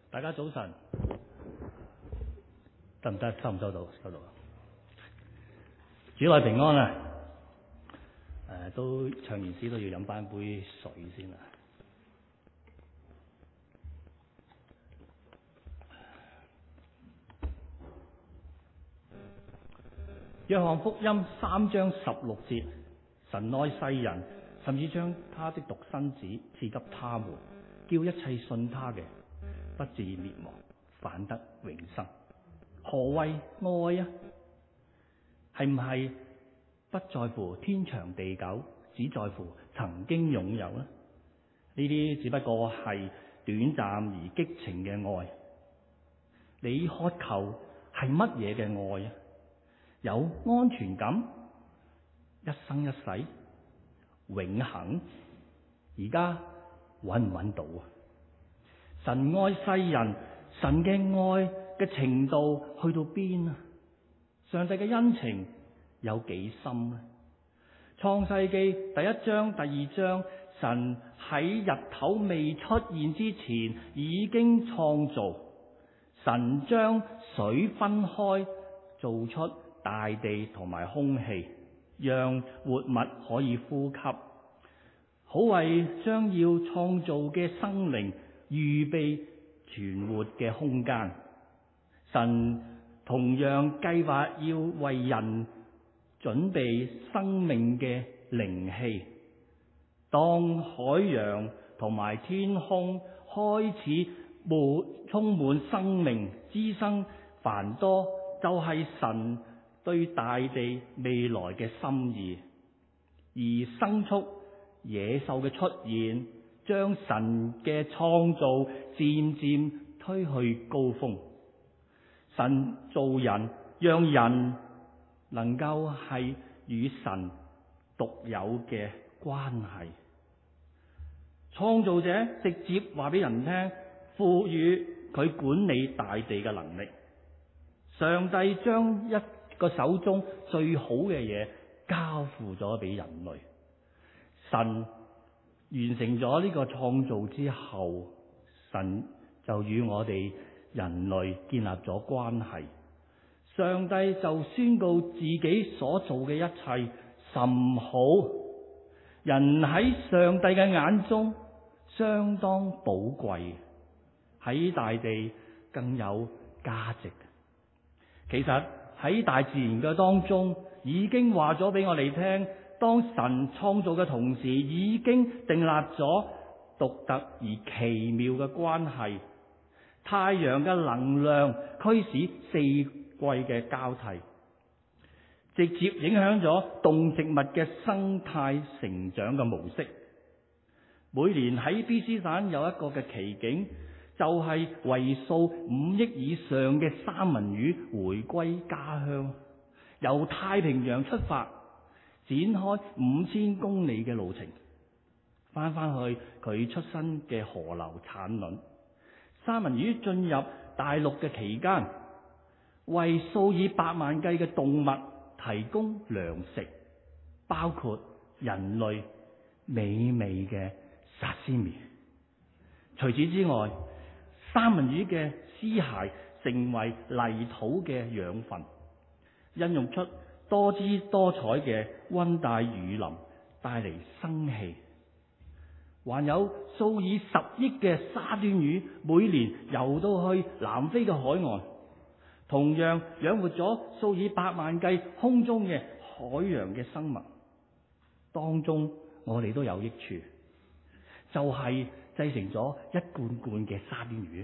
大家早晨，得唔得？收唔收到？收到。主內平安啊！都唱完詩都要飲翻杯水先啦。約翰福音3章16節，神愛世人，甚至將他的獨生子賜給他們，叫一切信他嘅不至滅亡，反得永生。何謂愛啊？係唔係不在乎天長地久，只在乎曾經擁有呢？呢啲只不過係短暫而激情嘅愛。你渴求係乜嘢嘅愛啊？有安全感，一生一世，永恆，而家揾唔揾到啊？神愛世人，神嘅愛嘅程度去到邊啊？上帝嘅恩情有幾深呢？創世記第1章、第2章，神喺日頭未出現之前已經創造，神將水分開，做出大地同埋空氣，讓活物可以呼吸，好為將要創造嘅生靈預備存活嘅空間。神同樣計劃要為人準備生命嘅靈氣。當海洋同埋天空開始充滿生命，滋生繁多，就係神對大地未來嘅心意。而牲畜野獸嘅出現，將神嘅創造漸漸推去高峰。神造人，讓人能夠係與神獨有嘅關係。創造者直接話俾人聽，賦予佢管理大地嘅能力。上帝將一個手中最好嘅嘢交付咗俾人類。神完成咗呢個創造之後，神就與我哋人類建立咗關係。上帝就宣告自己所做嘅一切甚好，人喺上帝嘅眼中相當寶貴，喺大地更有價值。其實喺大自然嘅當中，已經話咗俾我哋聽，當神創造嘅同時，已經訂立咗獨特而奇妙嘅關係。太陽嘅能量驅使四季嘅交替，直接影響咗動植物嘅生態成長嘅模式。每年喺 BC 省有一個嘅奇景，就係為數5億以上嘅三文魚回歸家鄉，由太平洋出發，展開5000公里嘅路程，翻去佢出生嘅河流產卵。三文魚進入大陸嘅期間，為數以百萬計嘅動物提供糧食，包括人類美味嘅沙西米。除此之外，三文魚嘅屍骸成為泥土嘅養分，孕育出多姿多彩嘅溫帶雨林，帶嚟生氣。還有數以10億嘅沙甸魚每年游到去南非嘅海岸，同樣養活咗數以百萬計空中嘅海洋嘅生物。當中我哋都有益處，就係製成咗一罐罐嘅沙甸魚。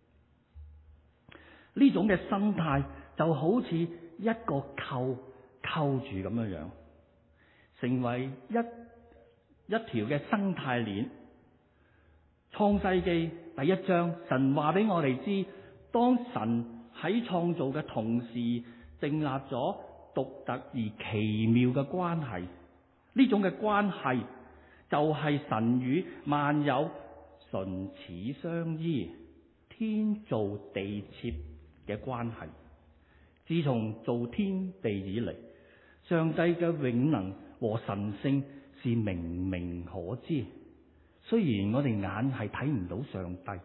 呢種嘅生態就好似一個扣住咁樣，成為一條嘅生態鏈。創世記第1章，神話俾我哋知，當神喺創造嘅同時，訂立咗獨特而奇妙嘅關係。呢種嘅關係就係神與萬有唇齒相依、天造地設嘅關係。自從造天地以嚟，上帝嘅永能和神性是明明可知。雖然我哋眼係睇唔到上帝，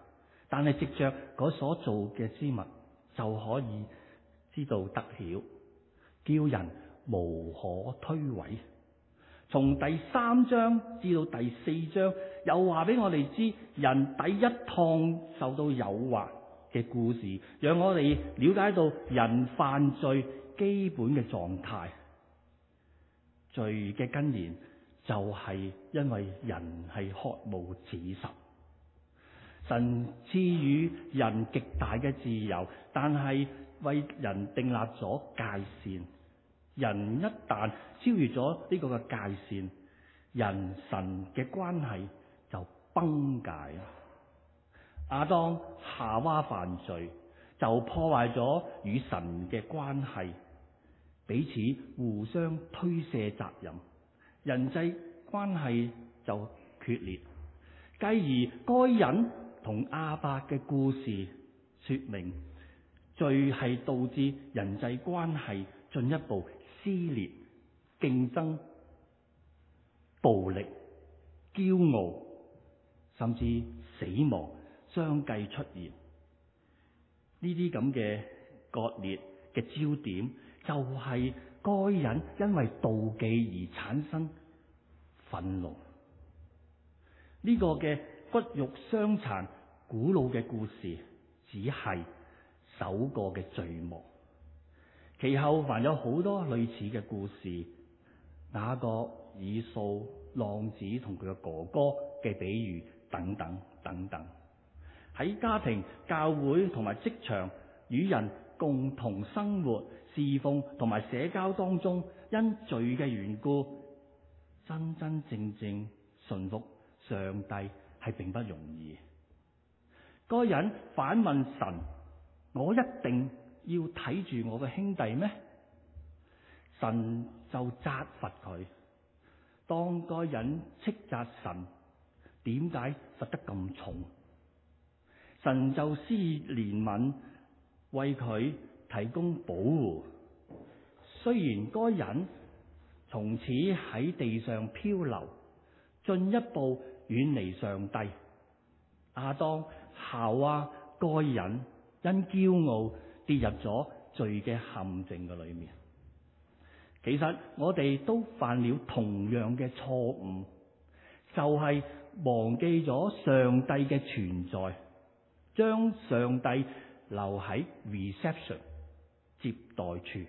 但係藉着嗰所做嘅之物，就可以知道得曉，叫人無可推諉。從第3章至到第4章，又話俾我哋知人第一趟受到誘惑嘅故事，讓我哋了解到人犯罪基本嘅狀態。罪嘅根源就係因為人係渴慕子實。神賜予人極大嘅自由，但係為人訂立咗界線。人一旦超越咗呢個嘅界線，人神嘅關係就崩解啦。亞當夏娃犯罪，就破壞咗與神嘅關係，彼此互相推卸責任，人際關係就決裂。繼而該隱同亞伯嘅故事說明，罪係導致人際關係進一步撕裂、競爭、暴力、驕傲，甚至死亡相繼出現。呢啲咁嘅割裂嘅焦點，就係該隱因為妒忌而產生憤怒。呢個嘅骨肉相殘、古老嘅故事，只係首個嘅序幕。其後還有好多類似嘅故事，雅各、以掃、浪子同佢嘅哥哥嘅比喻等等等等。喺家庭、教會同埋職場與人共同生活、侍奉同埋社交當中，因罪嘅緣故，真真正正順服上帝係並不容易。該人反問神：我一定要睇住我嘅兄弟咩？神就責罰佢。當該人斥責神，點解罰得咁重？神就施憐憫，為佢提供保護。雖然該人從此喺地上漂流，進一步遠離上帝，亞當、夏娃、該人因驕傲跌入咗罪嘅陷阱嘅裏面。其實我哋都犯了同樣嘅錯誤，就係忘記咗上帝嘅存在，將上帝留喺 reception 接待處。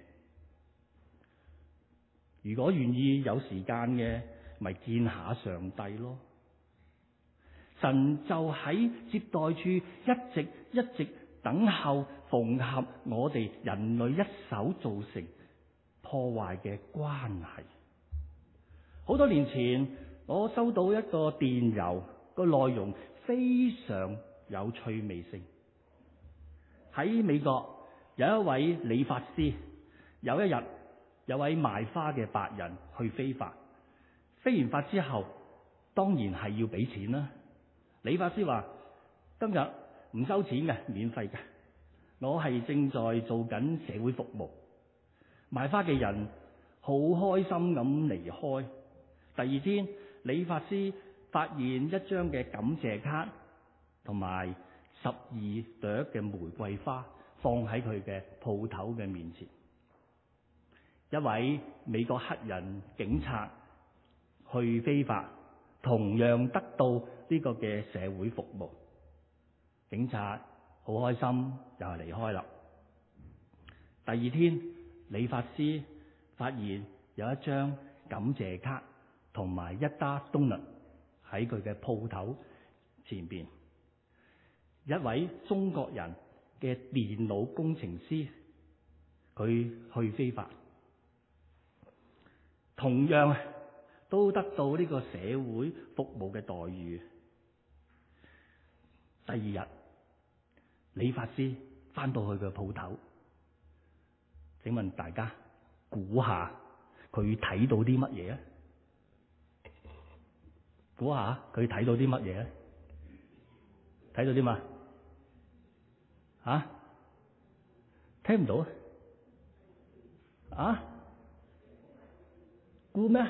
如果願意有時間嘅，咪見下上帝咯。神就喺接待處一直等候縫合我哋人類一手造成破壞嘅關係。好多年前，我收到一個電郵，個內容非常有趣味性。喺美國有一位理髮師，有一日有位賣花嘅白人去飛髮，飛完髮之後當然係要俾錢啦。理髮師話：今日唔收錢嘅，免費嘅，我係正在做緊社會服務。賣花嘅人好開心咁離開。第二天，理髮師發現一張嘅感謝卡同埋12朵嘅玫瑰花放喺佢嘅鋪頭嘅面前。一位美國黑人警察去飛髮，同樣得到呢個嘅社會服務。警察好開心，就係離開啦。第二天，理髮師發現有一張感謝卡同埋一打冬甩喺佢嘅鋪頭前邊。一位中國人嘅電腦工程師，佢去飛髮，同樣都得到呢個社會服務嘅待遇。第二日，理髮師翻到去佢嘅鋪頭，請問大家估下佢睇到啲乜嘢啊？估下佢睇到啲乜嘢啊？睇到啲乜？聽唔到啊？估咩？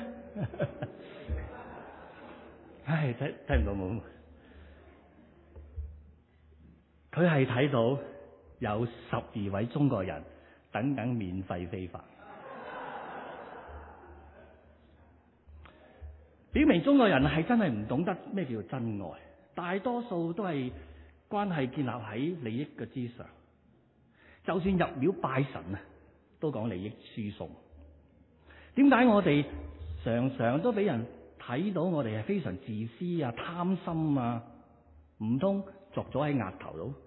唉，睇唔到冇。 佢係睇到有12位中國人等緊免費飛法，表明中國人係真係唔懂得咩叫真愛，大多數都係關係建立喺利益嘅之上，就算入廟拜神啊，都講利益輸送。點解我哋常常都俾人睇到我哋係非常自私啊、貪心啊？唔通作咗喺額頭度？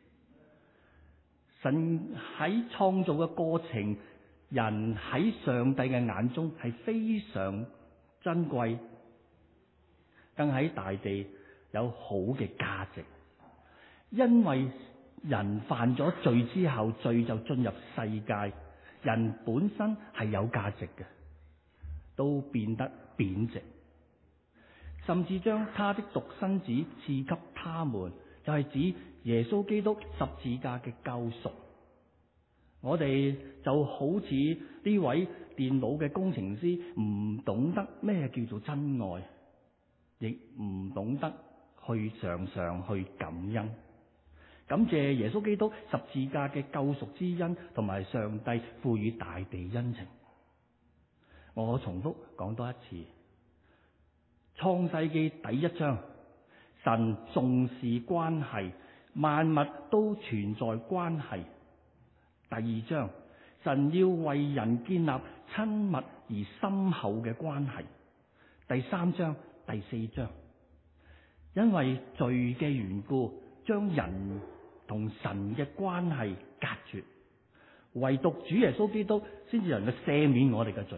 神喺創造嘅過程，人喺上帝嘅眼中係非常珍貴，更喺大地有好嘅價值。因為人犯咗罪之後，罪就進入世界，人本身係有價值嘅，都變得貶值，甚至將他的獨生子賜給他們，就係指耶穌基督十字架嘅救贖。我哋就好似呢位電腦嘅工程師，唔懂得咩叫做真愛，亦唔懂得去常常去感恩，感謝耶穌基督十字架嘅救贖之恩，同埋上帝賦予大地恩情。我重複講多一次，創世記第1章，神重視關係，萬物都存在關係。第2章，神要為人建立親密而深厚嘅關係。第3章、第4章，因為罪嘅緣故，將人同神嘅關係隔絕，唯獨主耶穌基督先至能夠赦免我哋嘅罪。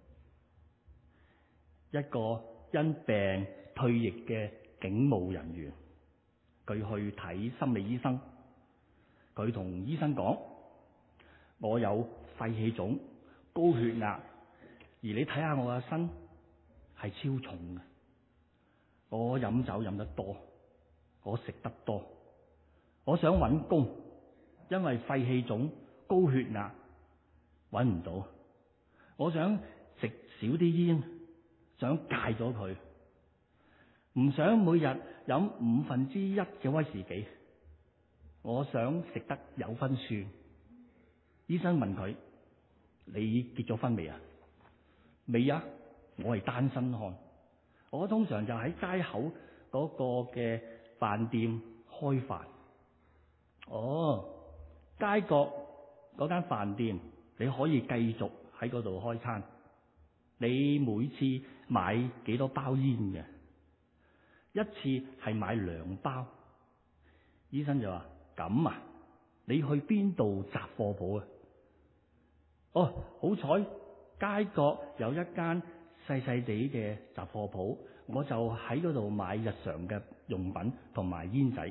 一個因病退役嘅警務人員，佢去睇心理醫生，佢同醫生講：我有肺氣腫、高血壓，而你睇下我嘅身係超重嘅，我飲酒飲得多，我食得多，我想揾工，因為肺氣腫、高血壓揾唔到，我想食少啲煙，想戒咗佢，唔想每日飲1/5嘅威士忌，我想食得有分算。醫生問佢：你結咗婚未啊？未啊，我係單身漢。我通常就喺街口嗰個嘅飯店開飯。哦，街角嗰間飯店你可以繼續喺嗰度開餐。你每次買幾多包煙嘅？一次係買2包。醫生就話：咁啊，你去邊度雜貨鋪啊？哦，好彩街角有一間細細地嘅雜貨鋪，我就喺嗰度買日常嘅用品同埋煙仔。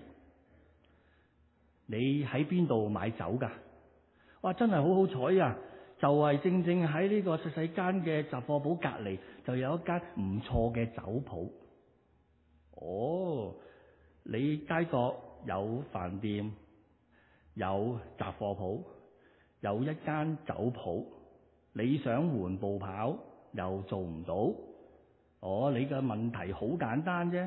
你喺邊度買酒㗎？哇，真係好好彩啊！就係正正喺呢個細細間嘅雜貨鋪隔離，就有一間唔錯嘅酒鋪。哦，你街角有飯店，有雜貨鋪，有一間酒鋪，你想換步跑又做唔到。哦，你嘅問題好簡單啫，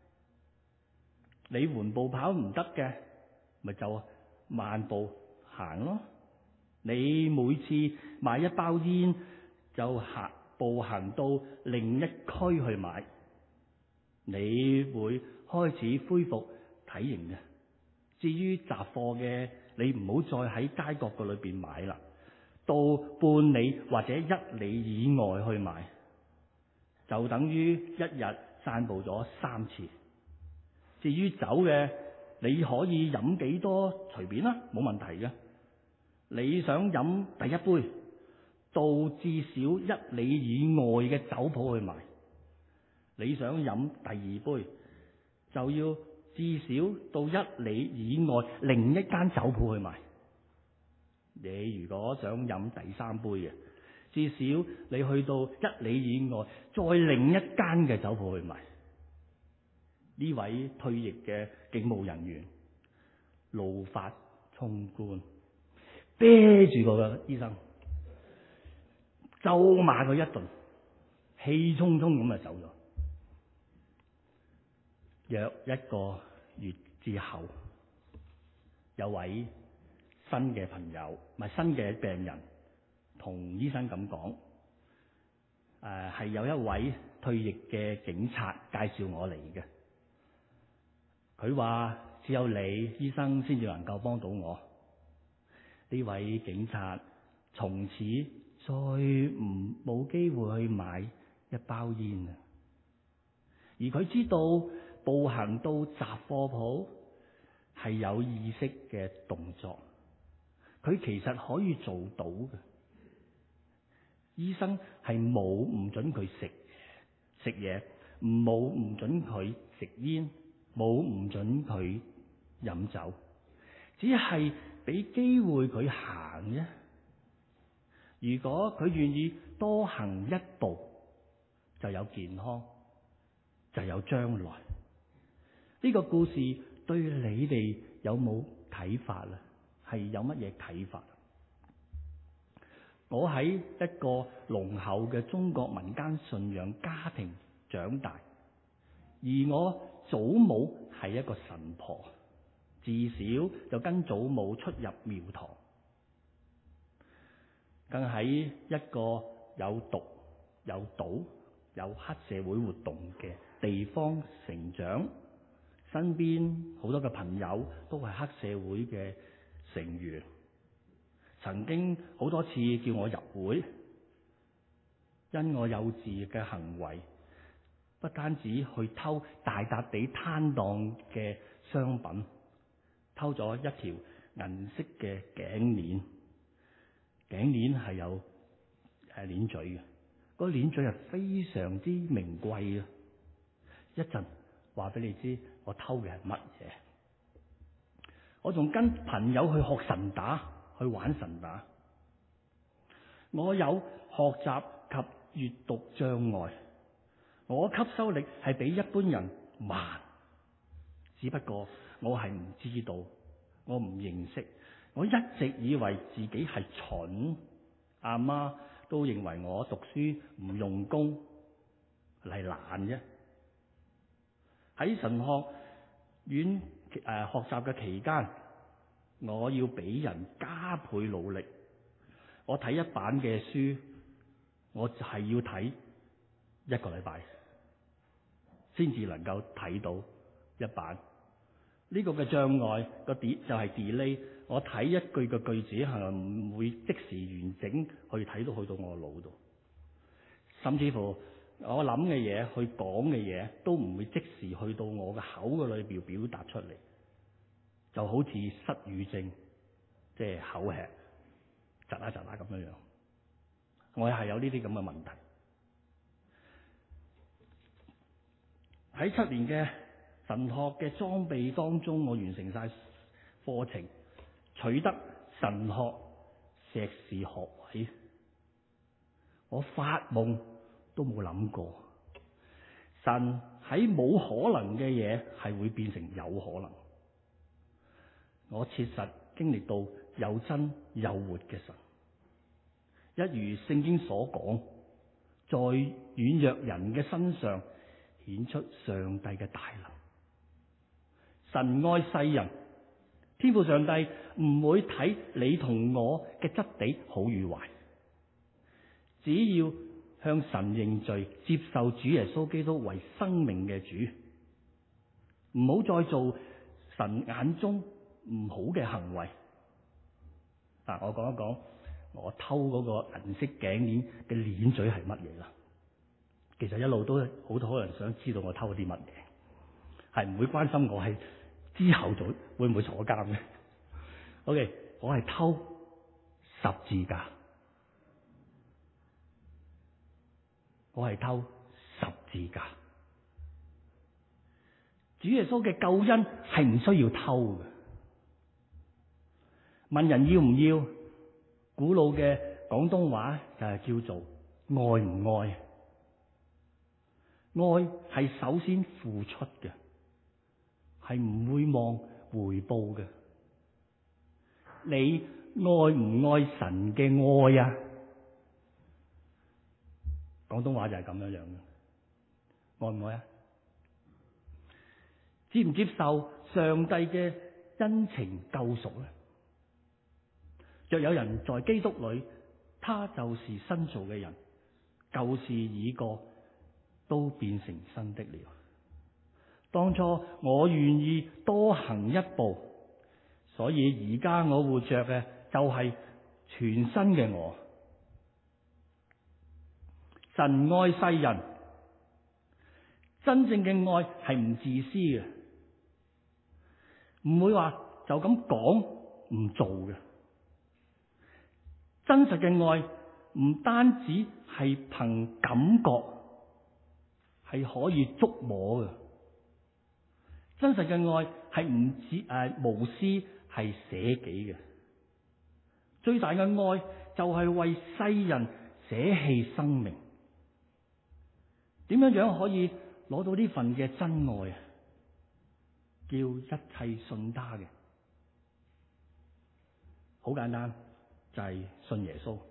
你換步跑唔得嘅，咪就慢步行咯。你每次買一包煙就步行到另一區去買，你會開始恢復體型嘅。至於雜貨嘅，你唔好再喺街角個裏邊買啦，到半里或者1里以外去買，就等於一日散步咗3次。至於酒嘅，你可以飲幾多隨便啦，冇問題嘅。你想飲第一杯，到至少1里以外嘅酒鋪去買；你想飲第2杯，就要至少到1里以外另一間酒鋪去買。你如果想飲第3杯嘅，至少你去到1里以外再另一間嘅酒鋪去買。呢位退役嘅警務人員怒髮衝冠，啤住個醫生，咒罵佢一頓，氣沖沖咁就走咗。約1個月之後， 有位新嘅朋友，唔係新嘅病人，同醫生咁講，係有一位退役嘅警察介紹我嚟嘅。佢話只有你醫生先至能夠幫到我。呢位警察從此再冇機會去買一包煙啊！而佢知道步行到雜貨鋪係有意識嘅動作，佢其實可以做到嘅。醫生係冇唔准佢食嘢，冇唔准佢食煙，冇唔准佢飲酒，只係俾機會佢行啫。如果佢願意多行一步，就有健康，就有將來。呢個故事對你哋有冇啟發啊？係有乜嘢啟發？我喺一個濃厚嘅中國民間信仰家庭長大，而我祖母係一個神婆，自小就跟祖母出入廟堂，更喺一個有毒、有賭、有黑社會活動嘅地方成長，身邊好多嘅朋友都係黑社會嘅成員，曾經好多次叫我入會，因我幼稚嘅行為，不單止去偷大笪地攤檔嘅商品，偷咗一條銀色嘅頸鏈，頸鏈係有鏈嘴嘅，個鏈嘴係非常之名貴啊！一陣話俾你知我偷嘅係乜嘢。我仲跟朋友去學神打，去玩神打。我有學習及閱讀障礙，我吸收力係比一般人慢，只不過我係唔知道，我唔認識，我一直以為自己係蠢，阿媽都認為我讀書唔用功，係懶啫。喺神學院學習嘅期間，我要俾人加倍努力。我睇一版嘅書，我就係要睇一個禮拜，先至能夠睇到一版。呢個嘅障礙個就係 delay。我睇一句嘅句子係唔會即時完整去睇到去到我腦度，甚至乎我諗嘅嘢，去講嘅嘢都唔會即時去到我嘅口嘅裏邊表達出嚟，就好似失語症，即係口吃窒下窒下咁樣樣。我係有呢啲咁嘅問題。喺7年嘅神學嘅裝備當中，我完成晒課程，取得神學碩士學位。我發夢都冇諗過，神喺冇可能嘅嘢係會變成有可能。我切實經歷到有真有活嘅神，一如聖經所講，在軟弱人嘅身上顯出上帝嘅大能。神愛世人，天父上帝唔會睇你同我嘅質地好與壞，只要向神認罪，接受主耶穌基督為生命嘅主，唔好再做神眼中唔好嘅行為。我講一講我偷嗰個銀色頸鏈嘅鏈嘴係乜嘢啦。其實一路都好多人想知道我偷啲乜嘢，係唔會關心我係之後做會唔會坐監嘅。OK， 我係偷十字架，我係偷十字架。主耶穌嘅救恩係唔需要偷嘅。問人要唔要？古老嘅廣東話就係叫做愛唔愛。愛係首先付出嘅，係唔會望回報嘅。你愛唔愛神嘅愛啊？廣東話就係咁樣樣嘅，愛唔愛啊？接唔接受上帝嘅恩情救贖呢？若有人在基督裏，他就是新造嘅人，舊事已過，都變成新的了。當初我願意多行一步，所以而家我活着嘅就係全新嘅我。神愛世人，真正嘅愛係唔自私嘅，唔會話就咁講唔做嘅。真實嘅愛唔單止係憑感覺，係可以觸摸嘅。真實嘅愛係唔止無私，係捨己嘅。最大嘅愛就係為世人捨棄生命。點樣可以攞到呢份嘅真愛啊？叫一切信他嘅，好簡單，就係信耶穌。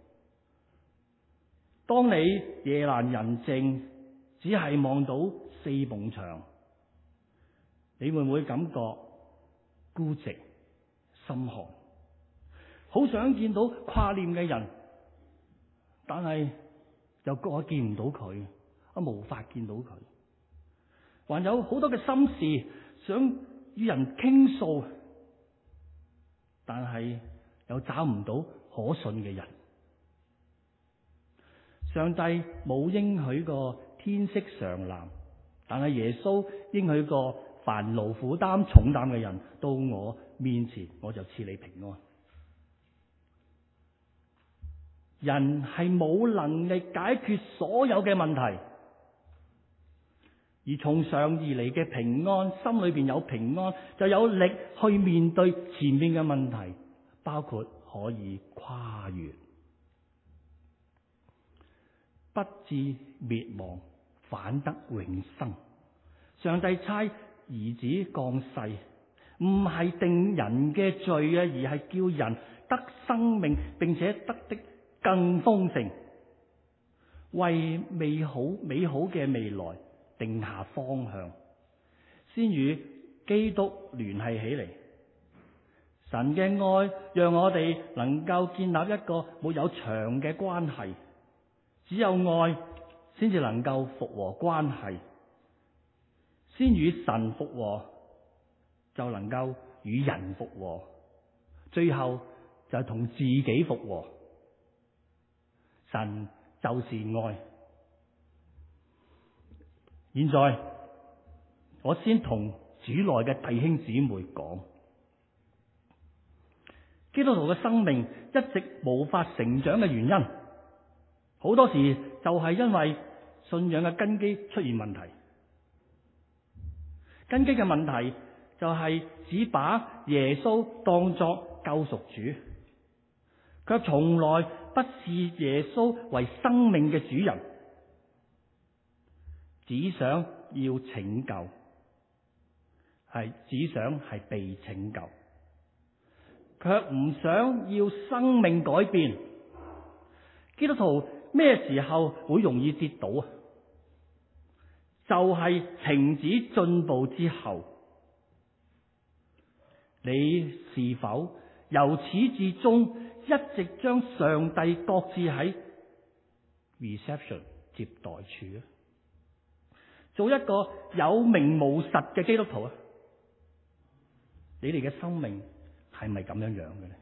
當你夜闌人靜，只係望到四埲牆，你會唔會感覺孤寂、心寒？好想見到掛念嘅人，但係又覺見唔到佢，無法見到佢。還有好多嘅心事想與人傾訴，但係又找唔到可信嘅人。上帝冇應許過天色常藍，但係耶穌應許過凡勞苦擔重擔嘅人到我面前，我就賜你平安。人係冇能力解決所有嘅問題，而從上而嚟嘅平安，心裏邊有平安，就有力去面對前面嘅問題，包括可以跨越，不至滅亡，反得永生。上帝差兒子降世，唔係定人嘅罪啊，而係叫人得生命，並且得的更豐盛，為美好嘅未來定下方向，先與基督聯繫起嚟。神嘅愛讓我哋能夠建立一個沒有牆嘅關係，只有愛先至能夠復和關係。先與神復和，就能夠與人復和，最後就同自己復和。神就是愛。現在我先同主內嘅弟兄姊妹講，基督徒嘅生命一直無法成長嘅原因，好多時就係因為信仰嘅根基出現問題。根基嘅問題就係只把耶穌當作救贖主，卻從來不視耶穌為生命嘅主人，只想要拯救，只想係被拯救，卻唔想要生命改變。基督徒咩時候會容易跌倒啊？就係停止進步之後。你是否由始至終一直將上帝擱置喺 reception 接待處啊？做一個有名無實嘅基督徒啊？你哋嘅生命係咪咁樣樣嘅咧？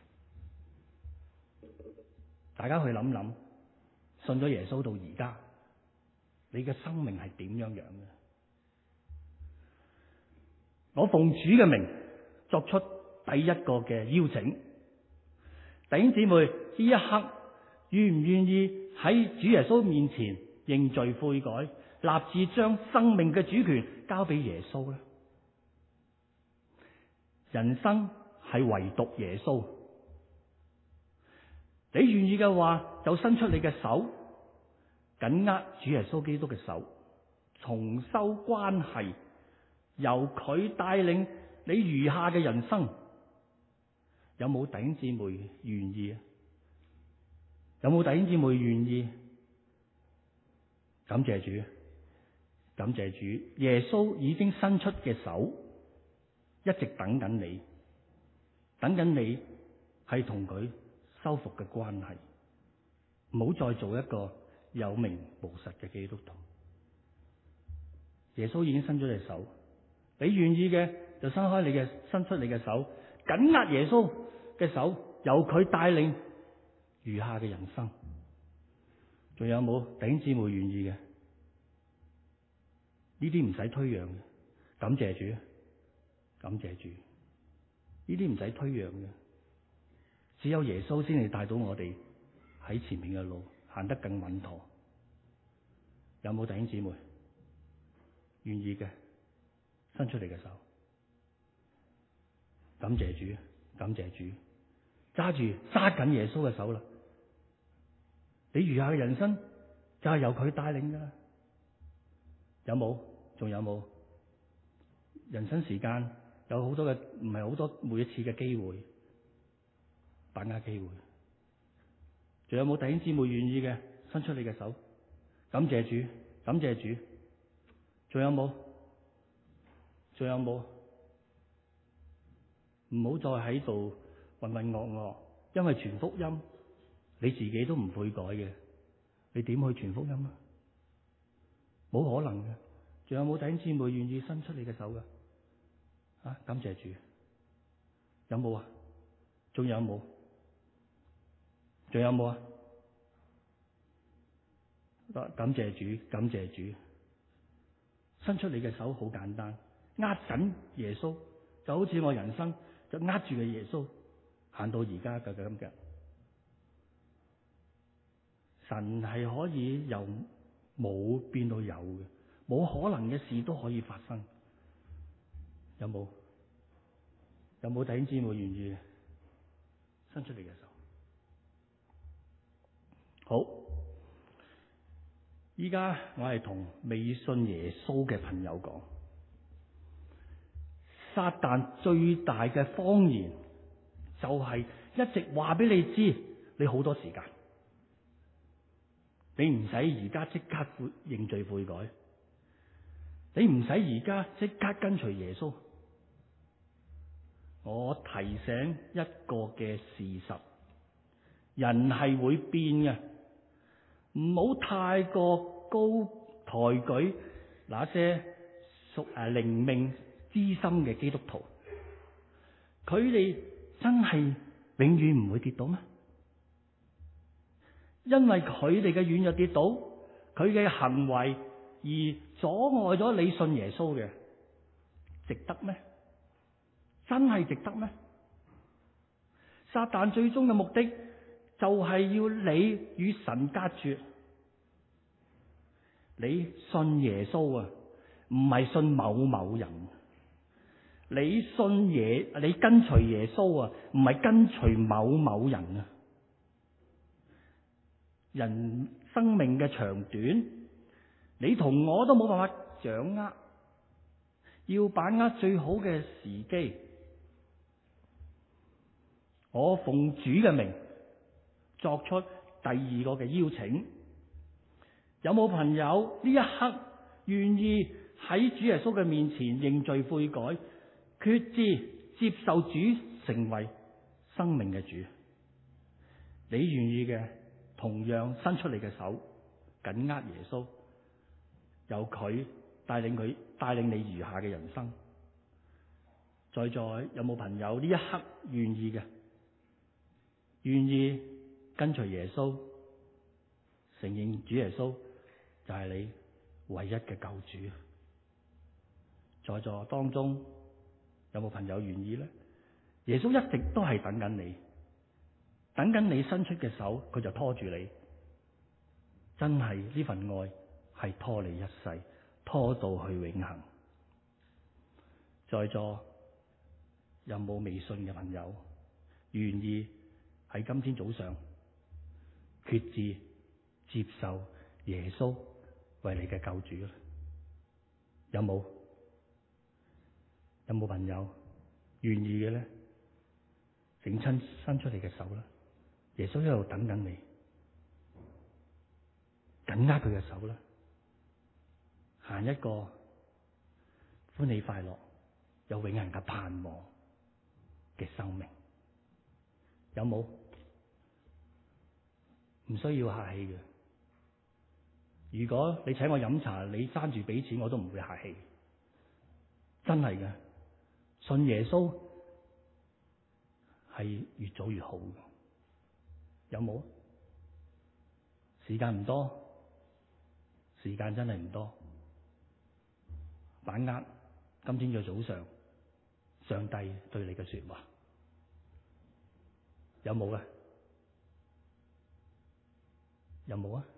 大家去諗諗，信咗耶穌到而家，你嘅生命係點樣樣嘅？我奉主嘅名作出第一個嘅邀請，弟兄姊妹，呢一刻願唔願意喺主耶穌面前認罪悔改，立志將生命嘅主權交俾耶穌呢？人生係唯獨耶穌，你願意嘅話，就伸出你嘅手，緊握主耶穌基督嘅手，重修關係，由佢帶領你餘下嘅人生。有冇弟兄姊妹願意？有冇弟兄姊妹願意？感謝主，感謝主，耶穌已經伸出嘅手， 一直等緊你，等緊你係同佢修復嘅關係，唔好再做一個有名無實嘅基督徒。耶穌已經伸咗隻手，你願意嘅就伸出你嘅手，緊握耶穌嘅手，由佢帶領餘下嘅人生。仲有冇弟兄姊妹願意嘅？呢啲唔使推讓嘅，感謝主，感謝主。呢啲唔使推讓嘅，只有耶穌先至帶到我哋喺前面嘅路行得更穩妥。有冇弟兄姊妹願意嘅？伸出你嘅手，感謝主，感謝主，揸緊耶穌嘅手啦！你餘下嘅人生就係由佢帶領噶啦。有冇？仲有冇？人生時間有好多嘅，唔係好多每一次嘅機會，把握機會。仲有冇弟兄姊妹願意嘅？伸出你嘅手，感謝主，感謝主。仲有冇？仲有冇？唔好再喺度渾渾噩噩，因為傳福音你自己都唔悔改嘅，你點去傳福音啊？冇可能嘅。仲有冇弟兄姊妹願意伸出你嘅手噶？啊，感謝主。有冇啊？仲有冇？仲有冇啊？感謝主，感謝主。伸出你嘅手好簡單，握緊耶穌，就好似我人生就握住嘅耶穌，行到而家嘅咁嘅。神係可以由冇變到有嘅，冇可能嘅事都可以發生。有冇？有冇弟兄姊妹願意伸出你嘅手？好，依家我係同未信耶穌嘅朋友講，撒旦最大嘅謊言就係一直話俾你知，你好多時間，你唔使而家即刻認罪悔改，你唔使而家即刻跟隨耶穌。我提醒一個嘅事實，人係會變嘅，唔好太過高抬舉那些屬靈命資深嘅基督徒，佢哋真係永遠唔會跌倒咩？因為佢哋嘅軟弱跌倒，佢嘅行為而阻礙咗你信耶穌嘅，值得咩？真係值得咩？撒旦最終嘅目的就係要你與神隔絕。你信耶穌啊，唔係信某某人。你跟隨耶穌啊，唔係跟隨某某人啊。人生命嘅長短，你同我都冇辦法掌握，要把握最好嘅時機。我奉主嘅名作出第二個嘅邀請，有冇朋友呢一刻願意喺主耶穌嘅面前認罪悔改，決志接受主成為生命嘅主？你願意嘅，同樣伸出你嘅手，緊握耶穌，由佢帶領你餘下嘅人生。在座有冇朋友呢一刻願意嘅？願意跟隨耶穌，承認主耶穌就係你唯一嘅救主。在座當中有冇朋友願意咧？耶穌一直都係等緊你，等緊你伸出嘅手，佢就拖住你。真係呢份愛係拖你一世，拖到去永恆。在座有冇未信嘅朋友願意喺今天早上決志接受耶穌為你嘅救主咧？有冇？有冇朋友願意嘅咧？請伸出你嘅手啦！耶穌喺度等緊你，緊握佢嘅手啦，行一個歡喜快樂、 有永恆嘅盼望嘅生命。有冇？唔需要客氣嘅。如果你請我飲茶，你爭住俾錢，我都唔會客氣。真係嘅，信耶穌係越早越好嘅。有冇？時間唔多，時間真係唔多。把握今天嘅早上，上帝對你嘅說話。有冇啊？有冇啊？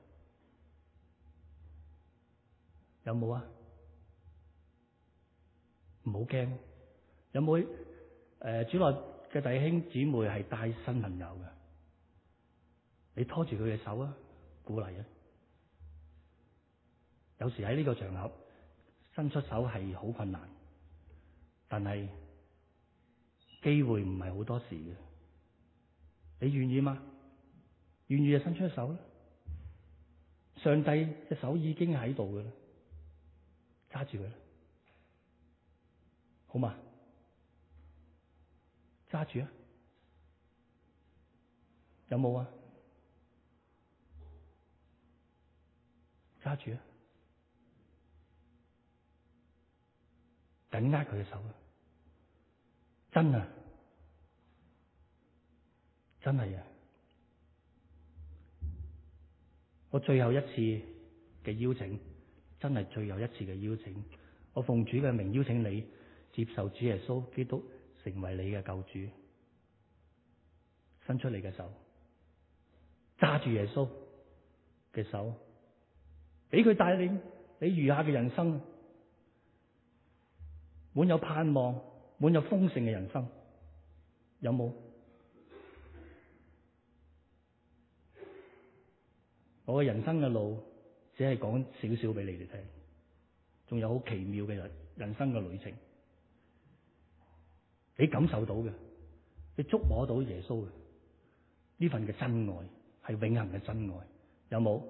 有冇啊？唔好驚。有冇主內嘅弟兄姊妹係帶新朋友嘅？你拖住佢嘅手啊，鼓勵啊！有時喺呢個場合伸出手係好困難，但係機會唔係好多時嘅。你願意嗎？願意就伸出手啦。上帝隻手已經喺度嘅啦，揸住佢啦，好嘛？揸住啊！有冇啊？揸住啊！緊握佢嘅手啊！真啊！真係啊！我最後一次嘅邀請，真係最後一次嘅邀請。我奉主嘅名邀請你接受主耶穌基督成為你嘅救主，伸出你嘅手，揸住耶穌嘅手，俾佢帶領你餘下嘅人生，滿有盼望、滿有豐盛嘅人生。有冇？我嘅人生嘅路只係講少少俾你哋聽，仲有好奇妙嘅人生嘅旅程，你感受到嘅，你觸摸到耶穌嘅呢份嘅真愛，係永恆嘅真愛。有冇？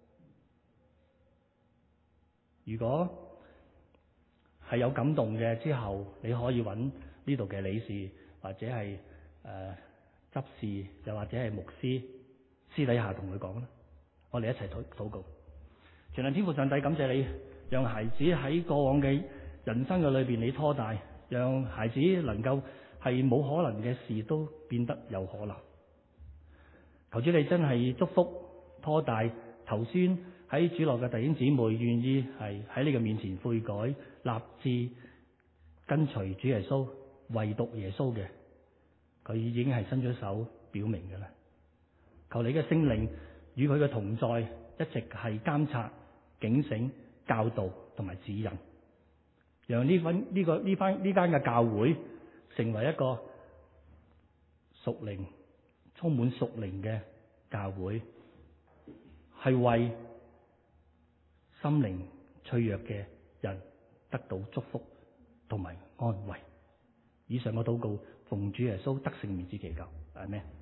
如果係有感動嘅，之後你可以揾呢度嘅理事，或者係執事，又或者係牧師，私底下同佢講啦。我哋一齊禱告。全能天父上帝，感謝你讓孩子喺過往嘅人生嘅裏邊你拖大，讓孩子能夠係冇可能嘅事都變得有可能。求主你真係祝福拖大頭先喺主內嘅弟兄姊妹，願意係喺你嘅面前悔改，立志跟隨主耶穌，唯獨耶穌嘅，佢已經係伸咗手表明嘅啦。求你嘅聖靈與佢嘅同在，一直係監察、警醒、教導同埋指引，讓呢間嘅教會成為一個屬靈、充滿屬靈嘅教會，係為心靈脆弱嘅人得到祝福同埋安慰。以上嘅禱告奉主耶穌得勝名字祈求，阿們。